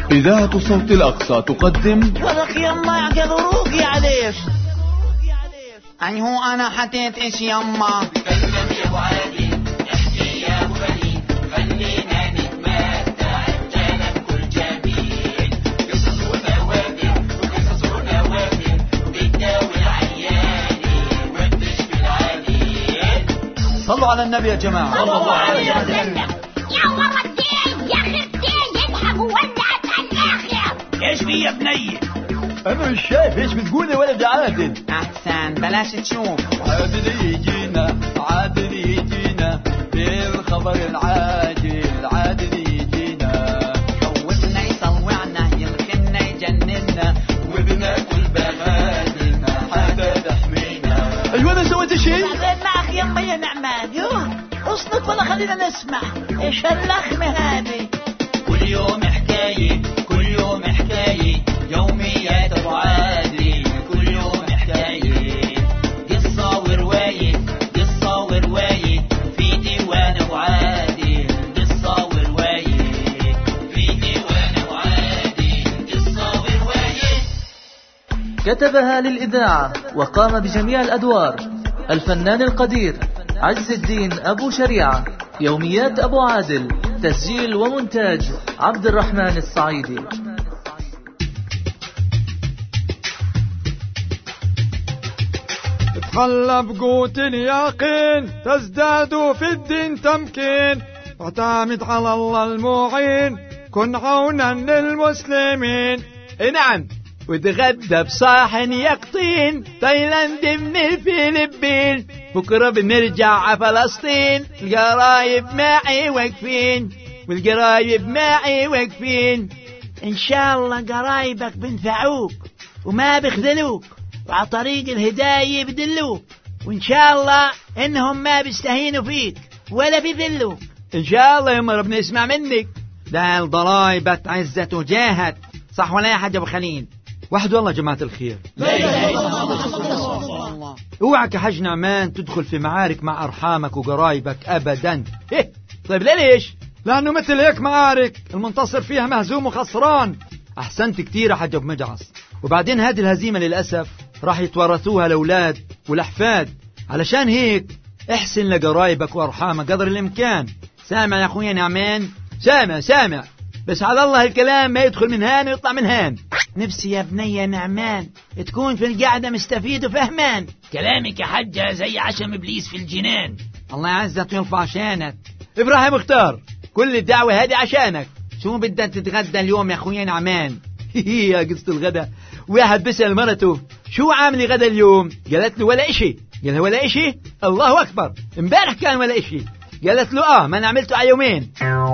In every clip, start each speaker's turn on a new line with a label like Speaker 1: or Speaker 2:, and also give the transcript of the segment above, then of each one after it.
Speaker 1: إذاعة صوت الأقصى تقدم
Speaker 2: ولك يما قدروقي عليك. أي هو أنا حطيت إيش يما؟
Speaker 3: تكلم يا أبو عادل، احكي يا أبو خليل، خلينا نتمتع بكلام كل جميل. قصص ونوادر وقصص ونوادر وبتداوي العياني وبتشفي العليل.
Speaker 1: صلوا على النبي يا جماعة.
Speaker 3: صلى الله عليه وسلم.
Speaker 4: يا ورا الدين يا خرتين يضحك وولعت على الآخر.
Speaker 3: ايش في يا بني؟
Speaker 1: أنا مش شايف إيش بتقول يا ولد عادل.
Speaker 2: أحسن بلاش تشوف.
Speaker 1: عادل يجينا، عادل يجينا بالخبر العاجل، عادل يجينا
Speaker 2: خوفنا يصوعنا يلخنا يجننا
Speaker 1: وبناكل بغادلنا حاجة تحمينا. أيوة أنا سويت شيء؟
Speaker 2: معك يما يا نعمان. يوه اصنت ولا خلينا نسمع ايش اللخمة هذه.
Speaker 3: كل يوم حكاية، كل يوم حكاية، يوميات أبو عادل، كل يوم حكاية، قصة ورواية، قصة ورواية، في ديوان أبو عادل، قصة ورواية، في ديوان أبو عادل، قصة ورواية.
Speaker 5: كتبها للإذاعة وقام بجميع الأدوار الفنان القدير عز الدين أبو شريعة. يوميات أبو عادل، تسجيل ومونتاج عبد الرحمن الصعيدي.
Speaker 6: تخلى بقوت اليقين، تزداد في الدين تمكين، واعتمد على الله المعين، كن عونا للمسلمين.
Speaker 7: نعم، وتغدى بصاحن يقطين، تايلاند من الفلبين، بكرة بنرجع ع فلسطين، القرايب معي واقفين، والقرايب معي واقفين.
Speaker 2: ان شاء الله قرايبك بنفعوك وما بيخذلوك وعلى طريق الهداية بدلوك، وان شاء الله انهم ما بيستهينوا فيك ولا بيذلوك.
Speaker 7: إن شاء الله يوم ربنا يسمع منك. ده الضرايب عزت وجاهت، صح ولا يا حاج أبو خليل؟ واحد والله جماعة الخير، اوعك يا حاج نعمان تدخل في معارك مع أرحامك وقرايبك أبدا. إيه؟ طيب ليش؟
Speaker 6: لأنه مثل هيك معارك المنتصر فيها مهزوم وخسران.
Speaker 7: أحسنت كتير يا حاج أبو مجعص. وبعدين هذه الهزيمة للأسف راح يتورثوها الأولاد والأحفاد، علشان هيك احسن لقرايبك وأرحامك قدر الإمكان.
Speaker 2: سامع يا أخويا نعمان؟
Speaker 7: سامع، بس على الله الكلام ما يدخل من هان ويطلع من هان.
Speaker 2: نفسي يا بني يا نعمان تكون في القعدة مستفيد وفهمان.
Speaker 3: كلامك يا حجة زي عشم إبليس في الجنان.
Speaker 2: الله يعزك ويرفع شانك.
Speaker 7: إبراهيم اختار، كل الدعوة هذه عشانك.
Speaker 2: شو بدك تتغدى اليوم يا أخويا نعمان؟
Speaker 7: يا قصة الغدا. واحد بيسأل مرته شو عامل غدا اليوم؟ قالت له ولا إشي. قال له ولا إشي؟ الله أكبر، امبارح كان ولا إشي. قالت له ما أنا عملته على يومين.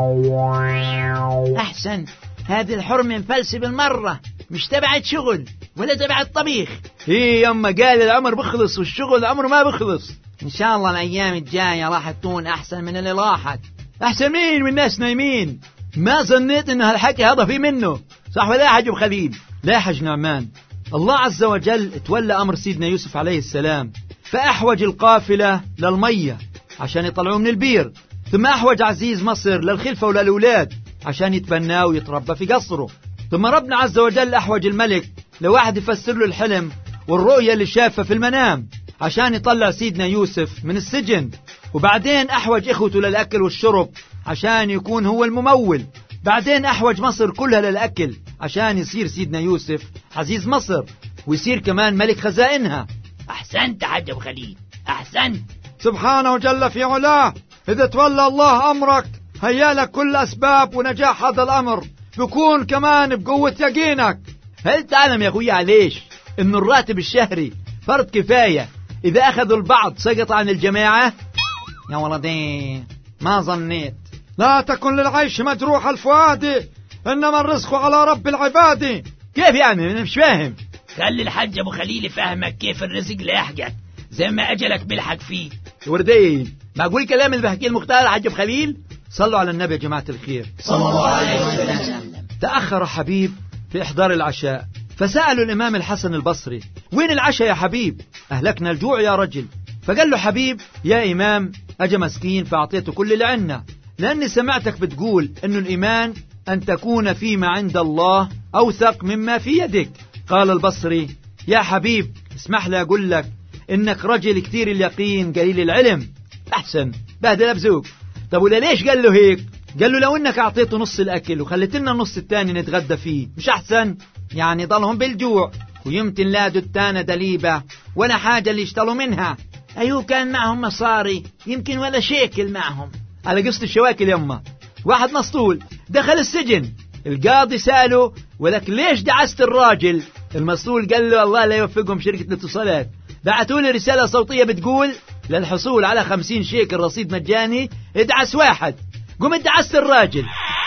Speaker 2: أحسن، هذه الحرمة مفلسة بالمرة، مش تبعت شغل ولا تبعت طبيخ.
Speaker 7: يما قال العمر بخلص والشغل العمر ما بخلص.
Speaker 2: إن شاء الله الأيام الجاية راح تكون أحسن من اللي راحت.
Speaker 7: أحسن مين والناس نايمين؟ ما ظنيت إن هالحكي هذا في منه، صح ولا يا حاج أبو خليل؟ لا يا حاج نعمان، الله عز وجل تولى أمر سيدنا يوسف عليه السلام، فأحوج القافلة للمية عشان يطلعوه من البير، ثم أحوج عزيز مصر للخلفة وللأولاد عشان يتبناه ويتربى في قصره، ثم ربنا عز وجل أحوج الملك لواحد يفسر له الحلم والرؤية اللي شافها في المنام عشان يطلع سيدنا يوسف من السجن، وبعدين أحوج إخوته للأكل والشرب عشان يكون هو الممول، بعدين أحوج مصر كلها للأكل عشان يصير سيدنا يوسف عزيز مصر ويصير كمان ملك خزائنها.
Speaker 3: أحسنت يا حاج أبو خليل، أحسنت.
Speaker 6: سبحانه جل في علاه، إذا تولى الله أمرك هيا لك كل أسباب ونجاح هذا الأمر، بكون كمان بقوة يقينك.
Speaker 7: هل تعلم يا أخوي ليش إنه الراتب الشهري فرض كفاية إذا أخذوا البعض سقط عن الجماعة؟
Speaker 2: يا ولدي ما ظنيت.
Speaker 6: لا تكن للعيش مجروح الفؤاد، إنما الرزق على رب العباد.
Speaker 7: كيف يعني؟ أنا مش فاهم.
Speaker 3: خلي الحاج أبو خليل يفهمك كيف الرزق لاحقك زي ما أجلك بلحق فيه.
Speaker 7: وردين معقول كلام اللي بحكيه المختار حاج أبو خليل؟ صلوا على النبي يا جماعة الخير
Speaker 3: صلى الله عليه وسلم.
Speaker 7: تأخر حبيب في إحضار العشاء، فسألوا الإمام الحسن البصري وين العشاء يا حبيب؟ أهلكنا الجوع يا رجل. فقال له حبيب يا إمام أجا مسكين فأعطيته كل اللي عنا، لأني سمعتك بتقول إنه الإيمان أن تكون فيما عند الله أوثق مما في يدك. قال البصري: يا حبيب اسمح لي أقول لك إنك رجل كثير اليقين قليل العلم. أحسن بهدل أبزوك. طب ولا ليش قال له هيك؟ قال له: لو إنك أعطيته نص الأكل وخليت لنا النص الثاني نتغدى فيه مش أحسن؟ يعني ضلهم بالجوع ويمكن لادوا التانة دليبة ولا حاجة اللي يشتروا منها.
Speaker 2: أيوه كان معهم مصاري يمكن ولا شيكل معهم.
Speaker 7: على قصة الشواكل يما، واحد مسطول دخل السجن، القاضي سأله: ولك ليش دعست الراجل؟ المسطول قال له: الله لا يوفقهم شركة الاتصالات، بعثوا لي رسالة صوتية بتقول للحصول على 50 شيكل رصيد مجاني ادعس واحد. قم دعست الراجل.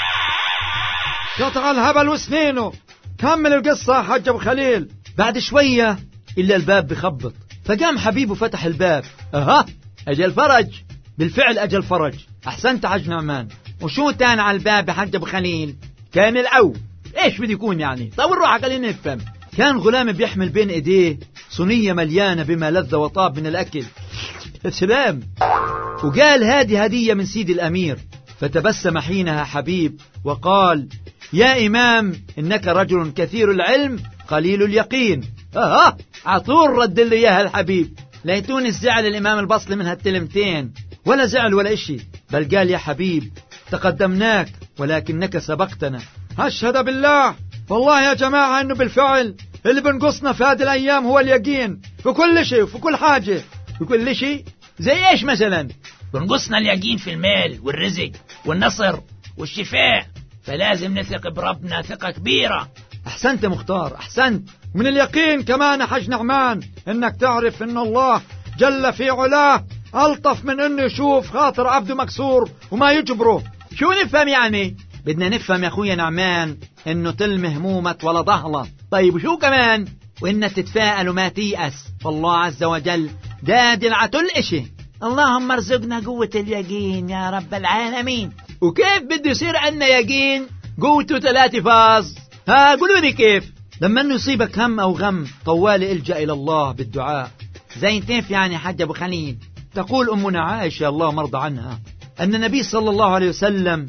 Speaker 6: قطع الهبل وسنينه. كمل القصة يا حاج أبو خليل.
Speaker 7: بعد شوية إلا الباب بخبط، فقام حبيبه فتح الباب. أها أجل فرج. بالفعل أجل فرج. أحسنت حاج نعمان. وشو تاني على الباب يا حاج أبو خليل؟ كان العو. إيش بدي يكون يعني؟ طول روحك خلينا نفهم. كان غلام بيحمل بين إيديه صينية مليانة بما لذ وطاب من الأكل. سلام. وقال: هذه هدية من سيدي الأمير. فتبسم حينها حبيب وقال: يا إمام إنك رجل كثير العلم قليل اليقين. عطول رد لي إياها الحبيب. ليتوني زعل الإمام البصري من هالتلمتين، ولا زعل ولا إشي، بل قال: يا حبيب تقدمناك ولكنك سبقتنا.
Speaker 6: أشهد بالله والله يا جماعة إنه بالفعل اللي بنقصنا في هذه الأيام هو اليقين في كل شيء وفي كل حاجة.
Speaker 7: في كل شيء زي إيش مثلا؟
Speaker 3: بنقصنا اليقين في المال والرزق والنصر والشفاء، فلازم نثق بربنا ثقة كبيرة.
Speaker 7: أحسنت مختار أحسنت.
Speaker 6: من اليقين كمان حج نعمان إنك تعرف إن الله جل في علاه ألطف من إنه يشوف خاطر عبده مكسور وما يجبره.
Speaker 7: شو نفهم يعني؟ بدنا نفهم يا أخويا نعمان إنه تلم همومك ولا ضهلة. طيب وشو كمان؟ وإن تتفائل وما تيأس، فالله عز وجل دادل عتل إشي.
Speaker 2: اللهم ارزقنا قوة اليقين يا رب العالمين.
Speaker 7: وكيف بده يصير عنا يقين قوته 3 فاز؟ قولوا لي كيف؟ لما انه يصيبك هم او غم طوال الجأ الى الله بالدعاء.
Speaker 2: زي كيف يعني حاج ابو خليل؟
Speaker 7: تقول امنا عائشة الله مرضى عنها ان النبي صلى الله عليه وسلم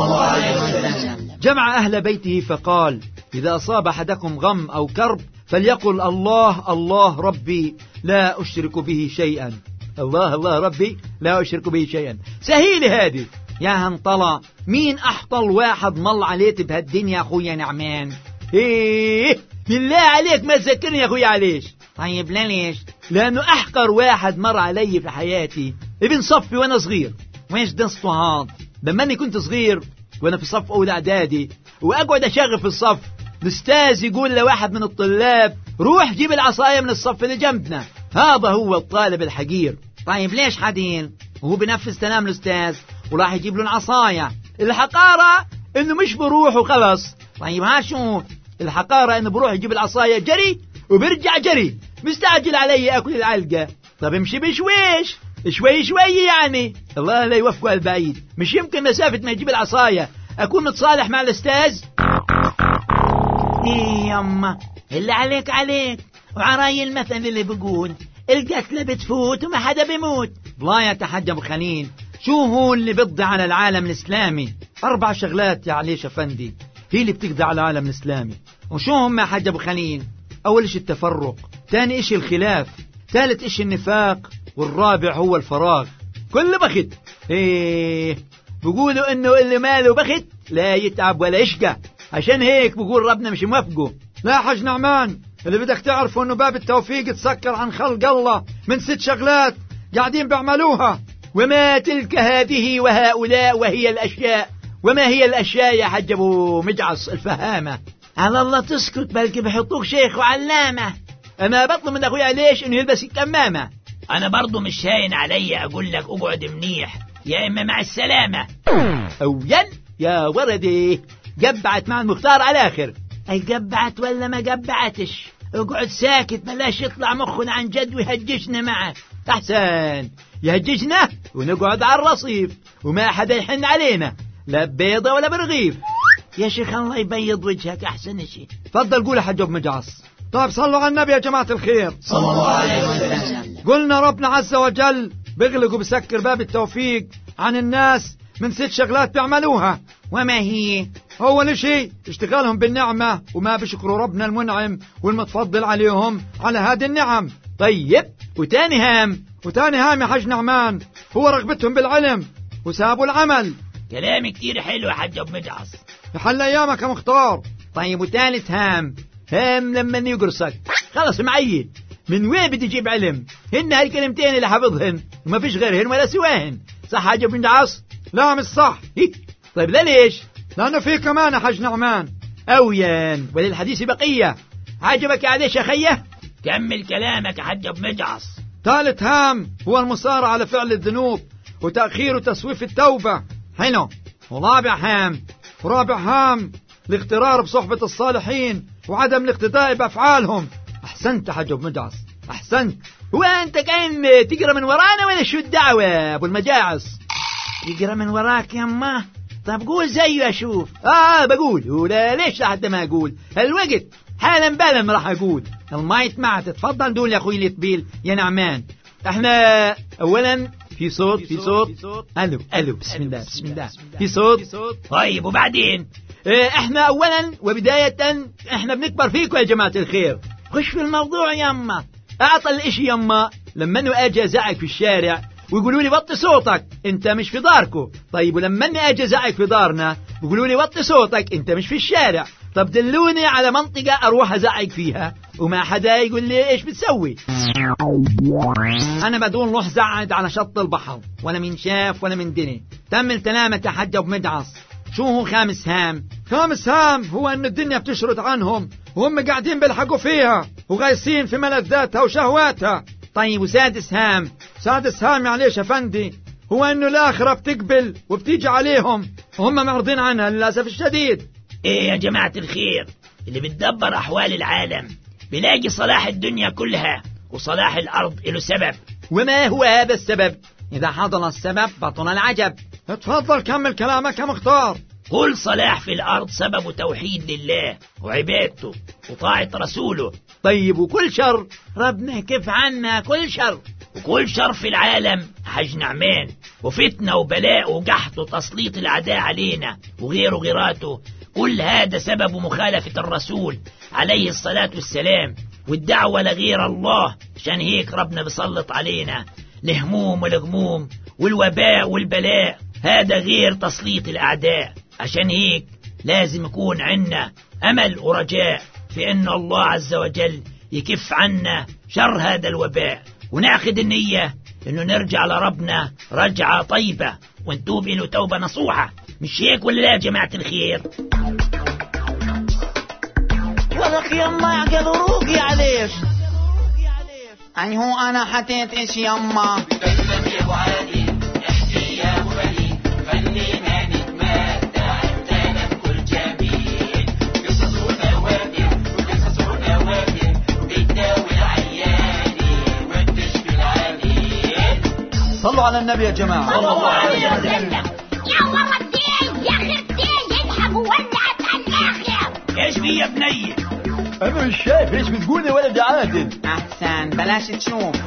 Speaker 7: جمع اهل بيته فقال: اذا اصاب احدكم غم او كرب فليقل: الله الله ربي لا اشرك به شيئا. الله الله ربي لا اشرك به شيئا. سهيلة هذه يا هنطلع. مين احطل واحد مل عليك بهالدنيا اخويا نعمان؟ ايه بالله عليك ما تذكرني يا اخويا. عليش؟
Speaker 2: طيب ليش؟
Speaker 7: لانه احقر واحد مر علي في حياتي ابن صفي وانا صغير.
Speaker 2: ويش قصته هاد؟
Speaker 7: لما اني كنت صغير وانا في صف اولى اعدادي واقعد اشغل في الصف، الاستاذ يقول لواحد من الطلاب: روح جيب العصاية من الصف اللي جنبنا. هذا هو الطالب الحقير.
Speaker 2: طيب ليش حدين؟
Speaker 7: وهو بنفذ كلام الاستاذ وراح يجيب له العصاية. الحقارة انه مش بروح وخلص.
Speaker 2: طيب ها شو
Speaker 7: الحقارة؟ انه بروح يجيب العصاية جري وبرجع جري، مستعجل علي اكل العلقة. طب امشي بشويش شوي شوي يعني. الله لا يوفقه البعيد. مش يمكن مسافة ما يجيب العصاية اكون متصالح مع الاستاذ؟
Speaker 2: ايه يما اللي عليك عليك. وعراي المثل اللي بيقول: القتلة بتفوت وما حدا بيموت.
Speaker 7: لا يا حاج ابو خليل، شو هو اللي بيقضي على العالم الاسلامي؟ 4 شغلات يا عليش افندي هي اللي بتقضي على العالم الاسلامي. وشو هم يا حاج ابو خليل؟ اول شيء التفرق، ثاني شيء الخلاف، ثالث شيء النفاق، والرابع هو الفراغ. كل بخت. ايه بيقولوا انه اللي ماله بخت لا يتعب ولا يشقى، عشان هيك بقول ربنا مش موافقه.
Speaker 6: لا حج نعمان، اللي بدك تعرفه انه باب التوفيق تسكر عن خلق الله من 6 شغلات قاعدين بيعملوها.
Speaker 7: وما تلك هذه وهؤلاء وهي الأشياء. وما هي الأشياء يا حج أبو مجعص الفهامة؟
Speaker 2: على الله تسكت، بلكي بحطوك شيخ وعلامة.
Speaker 7: أنا بطلب من أخويا ليش إنه يلبس الكمامة.
Speaker 3: أنا برضو مش هاين علي أقول لك اقعد منيح يا إما مع السلامة.
Speaker 7: أوين يا وردي قبعت مع المختار على آخر.
Speaker 2: أي قبعت ولا ما قبعتش، اقعد ساكت بلاش يطلع مخنا عن جد ويهجشنا معك.
Speaker 7: أحسن يهجشنا ونقعد على الرصيف وما حدا يحن علينا لا بيضة ولا برغيف.
Speaker 2: يا شيخ الله يبيض وجهك أحسن شيء.
Speaker 7: تفضل قول يا حج أبو مجعص.
Speaker 6: طيب صلوا على النبي يا جماعة الخير
Speaker 2: صلى الله عليه وسلم.
Speaker 6: قلنا ربنا عز وجل بيغلق وبسكر باب التوفيق عن الناس من 6 شغلات بيعملوها.
Speaker 2: وما هي؟
Speaker 6: أول شيء اشتغالهم بالنعمة وما بيشكروا ربنا المنعم والمتفضل عليهم على هذه النعم.
Speaker 7: طيب وتاني هام
Speaker 6: يا حاج نعمان هو رغبتهم بالعلم وسابوا العمل.
Speaker 3: كلام كتير حلو يا حاج أبو مجعص.
Speaker 6: يحل أيامك يا مختار.
Speaker 7: طيب وثالث هام لما يقرصك خلص معيد من وين بدي يجيب علم؟ هن هالكلمتين اللي حافظهن وما فيش غيرهن ولا سواهن. صح حاج أبو مجعص؟
Speaker 6: لا مش صح.
Speaker 7: طيب لا ليش؟
Speaker 6: لأنه في كمان يا حاج نعمان
Speaker 7: أويان وللحديث بقية. عجبك عليش يا خيه؟
Speaker 3: كمل كلامك يا حاج أبو مجعص.
Speaker 6: ثالث هام هو المصارعة على فعل الذنوب وتأخير وتسويف التوبة.
Speaker 7: حلو. ورابع هام
Speaker 6: الاغترار بصحبة الصالحين وعدم الاقتداء بأفعالهم.
Speaker 7: أحسنت حاج أبو مجعص أحسنت. هو أنت كاين تقرأ من ورانا ولا شو الدعوة يا أبو المجاعص؟
Speaker 2: يقرأ من وراك يما؟ طب قول زيه أشوف.
Speaker 7: بقول ولا ليش لحد ما أقول الوقت حالا بالا راح أقول. المايت معه تتفضل دول يا أخوي اليطبيل يا نعمان. احنا أولا في صوت ألو بسم الله في صوت.
Speaker 3: طيب وبعدين
Speaker 7: احنا أولا وبداية احنا بنكبر فيكم يا جماعة الخير.
Speaker 2: خش في الموضوع يما.
Speaker 7: أعطى الاشي يما لما أنه أجي أزعق في الشارع ويقولوا لي وطي صوتك انت مش في داركو. طيب ولما اني اجي ازعق في دارنا يقولوا لي وطي صوتك انت مش في الشارع. طب دلوني على منطقة اروح ازعق فيها وما حدا يقول لي ايش بتسوي. انا بدون روح زعد على شط البحر ولا من شاف ولا من دني. تمل كلامك يا حاج ابو مجعص. شو هو خامس هام
Speaker 6: هو ان الدنيا بتشرد عنهم وهم قاعدين بيلحقوا فيها وغايسين في ملذاتها وشهواتها.
Speaker 7: طيب وسادس هام
Speaker 6: معليش يا فندي هو انه الاخرة بتقبل وبتيجي عليهم وهم معرضين عنها للأسف الشديد.
Speaker 3: ايه يا جماعة الخير اللي بتدبر احوال العالم بلاقي صلاح الدنيا كلها وصلاح الارض له سبب.
Speaker 7: وما هو هذا السبب؟ اذا حضر السبب بطل العجب.
Speaker 6: اتفضل كمل كلامك يا مختار.
Speaker 3: كل صلاح في الارض سببه توحيد لله وعبادته وطاعة رسوله.
Speaker 7: طيب وكل شر؟
Speaker 2: ربنا كيف عنا كل شر.
Speaker 3: وكل شر في العالم حج نعمان وفتنة وبلاء وقحط وتسليط الأعداء علينا وغيره غيراته. كل هذا سبب مخالفة الرسول عليه الصلاة والسلام والدعوة لغير الله. عشان هيك ربنا بيسلط علينا الهموم والغموم والوباء والبلاء. هذا غير تسليط الأعداء. عشان هيك لازم يكون عنا أمل ورجاء في أن الله عز وجل يكف عنا شر هذا الوباء ونأخذ النية أنه نرجع لربنا رجعة طيبة ونتوب له توبة نصوحة. مش هيك ولا لا يا جماعة الخير؟
Speaker 2: ولك يما يعقل روقي عليك.
Speaker 1: أي هو أنا حتيت إيش يما
Speaker 7: صلوا على النبي يا جماعة.
Speaker 3: صلى الله عليه وسلم.
Speaker 4: يا ولدي يا خرتي يلحق ولعت الآخر.
Speaker 3: ايش في يا بني؟
Speaker 7: أنا مش شايف ايش بتقول يا ولد عادل.
Speaker 1: أحسن بلاش تشوف.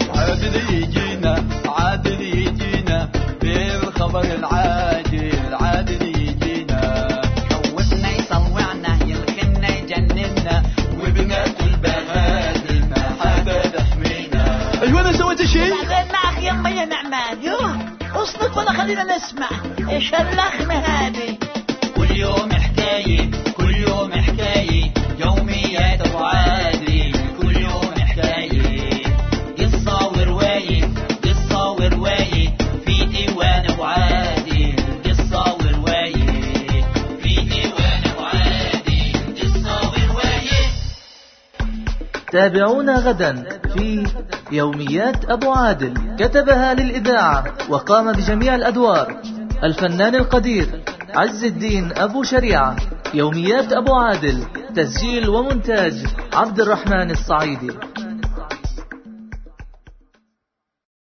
Speaker 8: عادل يجينا بالخبر العاجل. عادل يجينا
Speaker 1: خوفنا يصوعنا يلخنا يجننا
Speaker 8: وبنات البهادي ما حدا تحمينا.
Speaker 7: أيوة أنا سويت شيء؟
Speaker 2: معك يما يا نعمان. اصنف ولا خلينا نسمع ايش اللخمة هذه.
Speaker 8: كل يوم حكاية كل يوم حكاية يوميات أبو عادل. كل يوم حكاية قصة ورواية في ديوان أبو عادل. قصة ورواية في ديوان أبو عادل. قصة ورواية.
Speaker 5: تابعونا غدا في يوميات أبو عادل. كتبها للإذاعة وقام بجميع الأدوار الفنان القدير عز الدين أبو شريعة. يوميات أبو عادل تسجيل ومونتاج عبد الرحمن الصعيدي.